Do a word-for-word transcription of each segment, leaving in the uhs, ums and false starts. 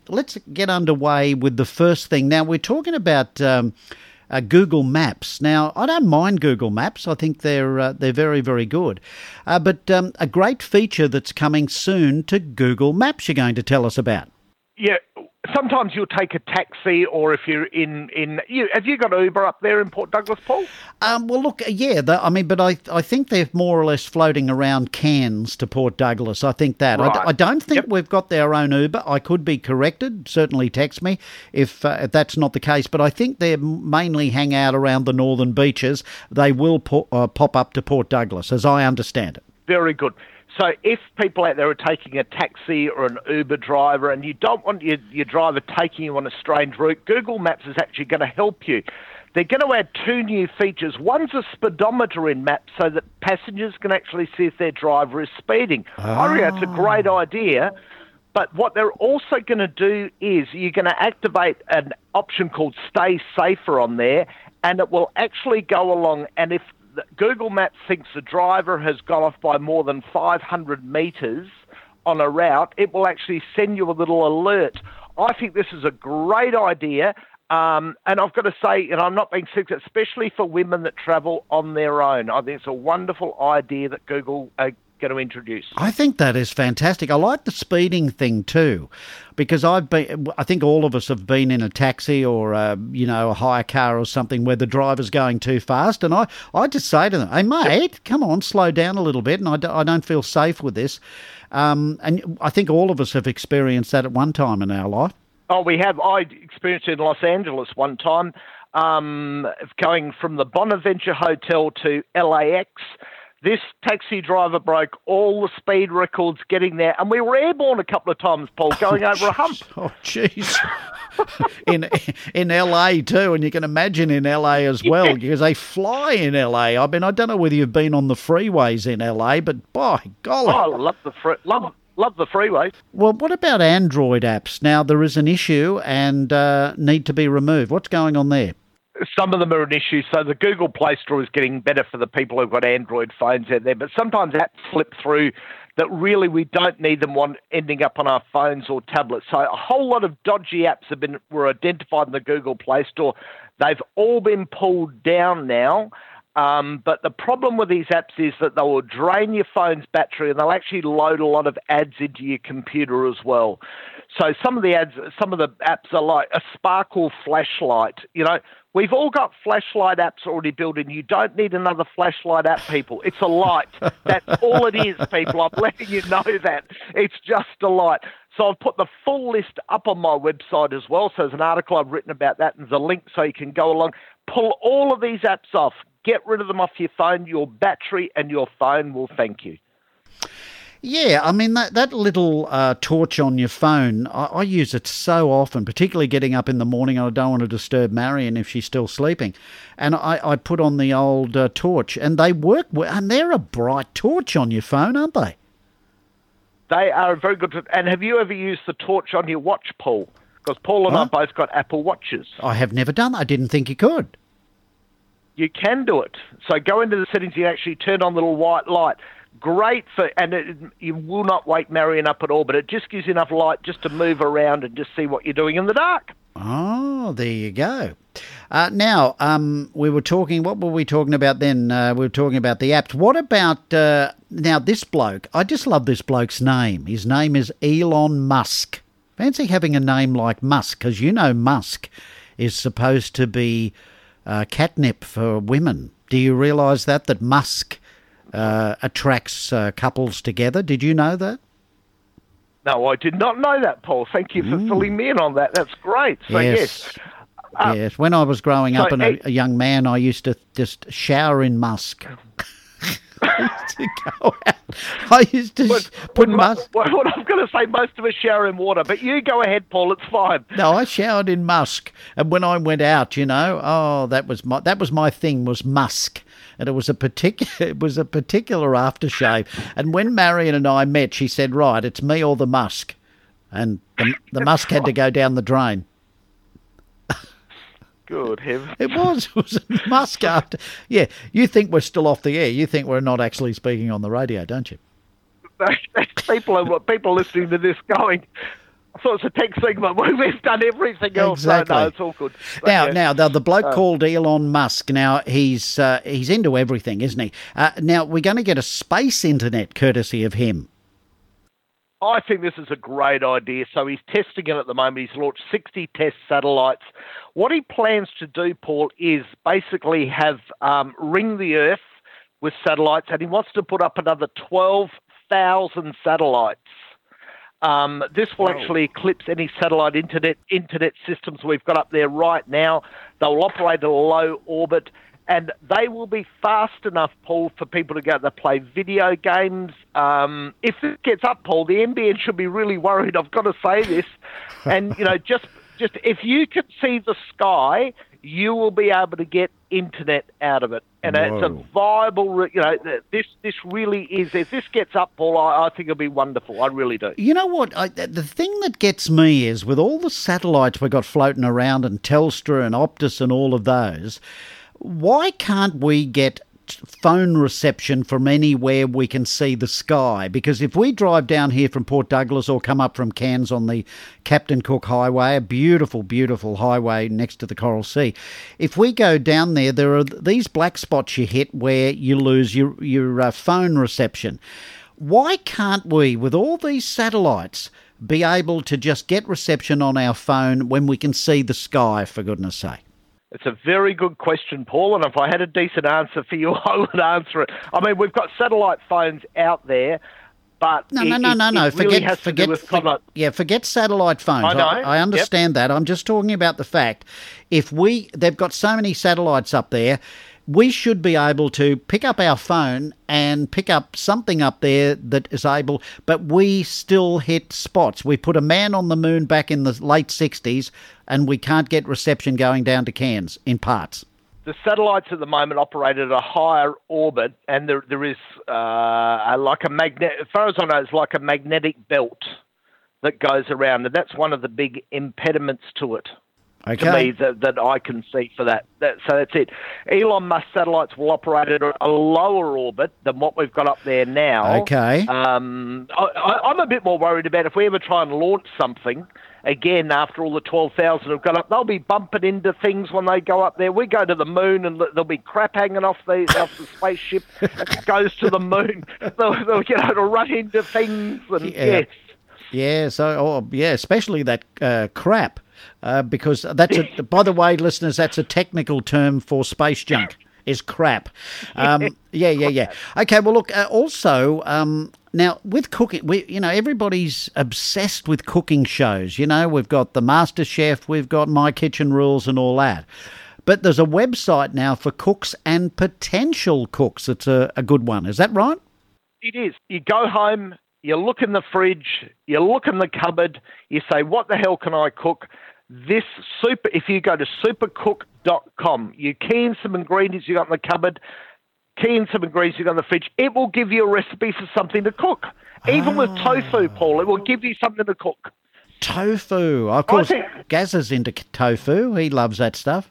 Let's get underway with the first thing. Now, we're talking about um, uh, Google Maps. Now, I don't mind Google Maps. I think they're uh, they're very, very good. Uh, but um, a great feature that's coming soon to Google Maps you're going to tell us about. Yeah, sometimes you'll take a taxi, or if you're in... in you, have you got Uber up there in Port Douglas, Paul? Um, well, look, yeah, the, I mean, but I I think they're more or less floating around Cairns to Port Douglas. I think that. Right. I, I don't think Yep. we've got their own Uber. I could be corrected. Certainly text me if, uh, if that's not the case. But I think they mainly hang out around the northern beaches. They will po- uh, pop up to Port Douglas, as I understand it. Very good. So if people out there are taking a taxi or an Uber driver and you don't want your, your driver taking you on a strange route, Google Maps is actually going to help you. They're going to add two new features. One's a speedometer in Maps so that passengers can actually see if their driver is speeding. I reckon it's a great idea. But what they're also going to do is you're going to activate an option called Stay Safer on there, and it will actually go along, and if Google Maps thinks the driver has gone off by more than five hundred metres on a route, it will actually send you a little alert. I think this is a great idea. Um, and I've got to say, and I'm not being sick, especially for women that travel on their own. I think it's a wonderful idea that Google are going to introduce. I think that is fantastic. I like the speeding thing too, because I've been, I think all of us have been in a taxi or a, you know, a hire car or something where the driver's going too fast, and I, I just say to them, "Hey mate, come on, slow down a little bit," and I, do, I don't feel safe with this. Um, and I think all of us have experienced that at one time in our life. Oh, we have. I experienced it in Los Angeles one time, um, going from the Bonaventure Hotel to L A X. This taxi driver broke all the speed records getting there, and we were airborne a couple of times, Paul, going over a hump. Oh, jeez. in in L A too, and you can imagine in L A as well, yeah. Because they fly in L A. I mean, I don't know whether you've been on the freeways in L A, but by golly. Oh, I love the free, love love the freeways. Well, what about Android apps? Now, there is an issue and uh, need to be removed. What's going on there? Some of them are an issue. So the Google Play Store is getting better for the people who've got Android phones out there. But sometimes apps slip through that really we don't need them on ending up on our phones or tablets. So a whole lot of dodgy apps have been were identified in the Google Play Store. They've all been pulled down now. Um, but the problem with these apps is that they will drain your phone's battery and they'll actually load a lot of ads into your computer as well. So some of the ads, some of the apps are like a Sparkle flashlight. You know, we've all got flashlight apps already built in. You don't need another flashlight app, people. It's a light. That's all it is, people. I'm letting you know that. It's just a light. So I've put the full list up on my website as well. So there's an article I've written about that, and there's a link so you can go along. Pull all of these apps off. Get rid of them off your phone. Your battery and your phone will thank you. Yeah, I mean, that, that little uh, torch on your phone, I, I use it so often, particularly getting up in the morning. I don't want to disturb Marion if she's still sleeping. And I, I put on the old uh, torch, and they work well, and they're a bright torch on your phone, aren't they? They are very good. And have you ever used the torch on your watch, Paul? Because Paul and huh? I both got Apple Watches. I have never done that. I didn't think you could. You can do it. So go into the settings, you actually turn on the little white light. Great for, and it, you will not wake Marion up at all, but it just gives you enough light just to move around and just see what you're doing in the dark. Oh, there you go. Uh, now, um, we were talking, what were we talking about then? Uh, we were talking about the apps. What about, uh, now this bloke, I just love this bloke's name. His name is Elon Musk. Fancy having a name like Musk, because you know Musk is supposed to be uh, catnip for women. Do you realise that, that Musk uh, attracts uh, couples together? Did you know that? No, I did not know that, Paul. Thank you for mm. filling me in on that. That's great. So, yes. yes. Uh, yes. When I was growing so up and a, a young man, I used to just shower in musk. I used to go out. I used to but, put but, musk. What I'm going to say, most of us shower in water, but you go ahead, Paul. It's fine. No, I showered in musk, and when I went out, you know, oh, that was my that was my thing was musk, and it was a particular it was a particular aftershave. And when Marion and I met, she said, "Right, it's me or the musk," and the, the musk had to go down the drain. Good heavens. It was. It was a musk after. Yeah, you think we're still off the air. You think we're not actually speaking on the radio, don't you? people are people are listening to this going, I thought it was a tech segment. We've done everything else. Exactly. So no, it's all good. But, now, yeah. now the, the bloke Uh, called Elon Musk. Now he's uh, he's into everything, isn't he? Uh, now we're going to get a space internet courtesy of him. I think this is a great idea. So he's testing it at the moment. He's launched sixty test satellites. What he plans to do, Paul, is basically have um, ring the Earth with satellites, and he wants to put up another twelve thousand satellites. Um, this will Wow. actually eclipse any satellite internet internet systems we've got up there right now. They'll operate at a low orbit, and they will be fast enough, Paul, for people to go to play video games. Um, if this gets up, Paul, the N B N should be really worried. I've got to say this. And, you know, just just if you can see the sky, you will be able to get internet out of it. And Whoa. it's a viable, you know, this this really is, if this gets up, Paul, I, I think it'll be wonderful. I really do. You know what? I, the thing that gets me is with all the satellites we've got floating around and Telstra and Optus and all of those, why can't we get phone reception from anywhere we can see the sky? Because if we drive down here from Port Douglas or come up from Cairns on the Captain Cook Highway, a beautiful, beautiful highway next to the Coral Sea, if we go down there, there are these black spots you hit where you lose your, your uh, phone reception. Why can't we, with all these satellites, be able to just get reception on our phone when we can see the sky, for goodness sake? It's a very good question, Paul, and if I had a decent answer for you, I would answer it. I mean, we've got satellite phones out there, but No, it, no, no, it, no, no. it really Forget, has to forget, do with for- conduct. yeah, forget satellite phones. I know. I, understand that. I'm just talking about the fact if we, they've got so many satellites up there, we should be able to pick up our phone and pick up something up there that is able, but we still hit spots. We put a man on the moon back in the late sixties and we can't get reception going down to Cairns in parts. The satellites at the moment operate at a higher orbit, and there there is uh, a, like a magnet. As far as I know, it's like a magnetic belt that goes around, and that's one of the big impediments to it. Okay. To me, that, that I can see for that. that. So that's it. Elon Musk satellites will operate at a, a lower orbit than what we've got up there now. Okay. Um, I, I, I'm a bit more worried about if we ever try and launch something. Again, after all the twelve thousand have gone up, they'll be bumping into things when they go up there. We go to the moon and there'll be crap hanging off the off the spaceship that goes to the moon. They'll, they'll you know, to run into things. And Yeah. yes. Yeah, so, oh, yeah, especially that uh, crap, uh, because that's, a, by the way, listeners, that's a technical term for space junk, is crap. Um, yeah, yeah, yeah. Okay, well, look, uh, also, um, now, with cooking, we, you know, everybody's obsessed with cooking shows. You know, we've got the Master Chef, we've got My Kitchen Rules and all that. But there's a website now for cooks and potential cooks. It's a, a good one. Is that right? It is. You go home, you look in the fridge, you look in the cupboard, you say, what the hell can I cook? This super, if you go to supercook dot com, you key in some ingredients you got in the cupboard, key in some ingredients you got in the fridge, it will give you a recipe for something to cook. Even with tofu, Paul, it will give you something to cook. Tofu. Of course, think- Gaz is into tofu. He loves that stuff.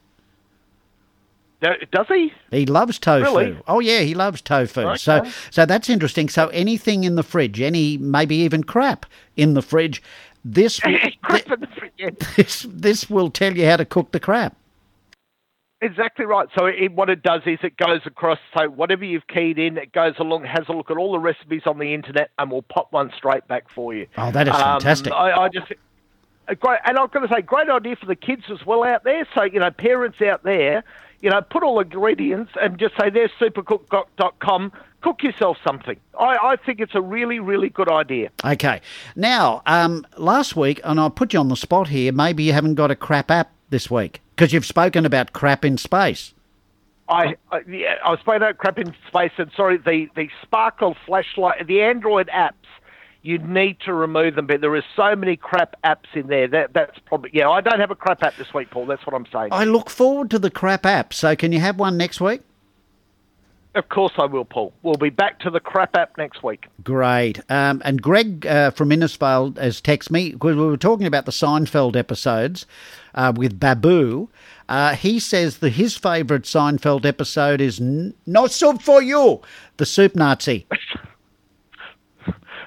Does he? He loves tofu. Really? Oh, yeah, he loves tofu. Okay. So so that's interesting. So anything in the fridge, any maybe even crap in the fridge, this will, Crap in the fridge, yeah. this this will tell you how to cook the crap. Exactly right. So it, what it does is it goes across, so whatever you've keyed in, it goes along, has a look at all the recipes on the internet and will pop one straight back for you. Oh, that is fantastic. Um, I, I just, a great, and I've got to say, great idea for the kids as well out there. So, you know, parents out there, you know, put all the ingredients and just say, there's supercook dot com, cook yourself something. I, I think it's a really, really good idea. Okay. Now, um, last week, and I'll put you on the spot here, maybe you haven't got a crap app this week because you've spoken about crap in space. I, I, yeah, I was playing out crap in space, and sorry, the, the Sparkle flashlight, the Android apps, you need to remove them, but there are so many crap apps in there. That That's probably, yeah, I don't have a crap app this week, Paul. That's what I'm saying. I look forward to the crap app. So can you have one next week? Of course I will, Paul. We'll be back to the crap app next week. Great. Um, and Greg uh, from Innisfail has texted me, because we were talking about the Seinfeld episodes uh, with Babu. Uh, he says that his favourite Seinfeld episode is n- No Soup for You, the Soup Nazi.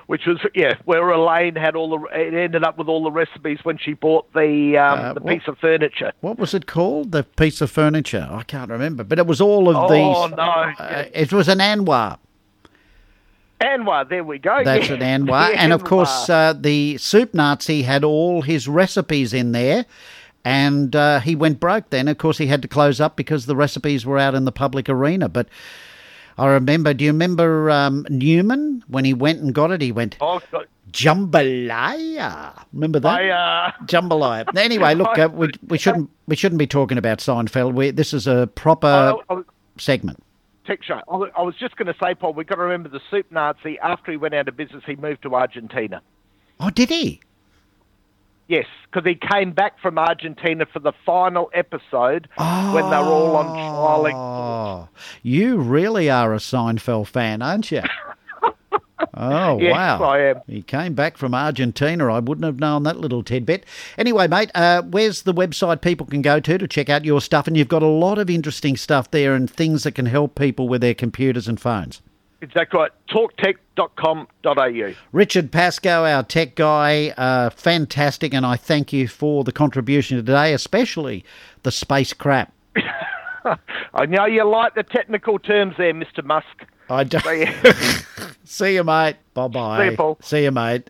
which was, yeah, where Elaine had all the, it ended up with all the recipes when she bought the um, Uh, the what- piece of furniture. What was it called? The piece of furniture? I can't remember. But it was all of Oh, these. no. Uh, it was an Anwar. Anwar, there we go. That's yeah. an Anwar. The And of Anwar. course, uh, the Soup Nazi had all his recipes in there. And uh, he went broke then. Of course, he had to close up because the recipes were out in the public arena. But I remember, do you remember um, Newman? When he went and got it, he went, Oh, God. jambalaya. Remember that? I, uh, Jambalaya. Anyway, look, uh, we, we shouldn't we shouldn't be talking about Seinfeld. We, this is a proper I, I, segment. Tech show. I was- I was just going to say, Paul, we've got to remember the Soup Nazi, after he went out of business, he moved to Argentina. Oh, did he? Yes, because he came back from Argentina for the final episode when they were all on trialing. Oh, you really are a Seinfeld fan, aren't you? Oh, Yes, wow. I am. He came back from Argentina. I wouldn't have known that little tidbit. Anyway, mate, uh, where's the website people can go to to check out your stuff? And you've got a lot of interesting stuff there and things that can help people with their computers and phones. Exactly right. talk tech dot com dot a u. Richard Pascoe, our tech guy, uh, fantastic, and I thank you for the contribution today, especially the space crap. I know you like the technical terms there, Mister Musk. I don't. So, yeah. See you, mate. Bye-bye. See you, Paul. See you, mate.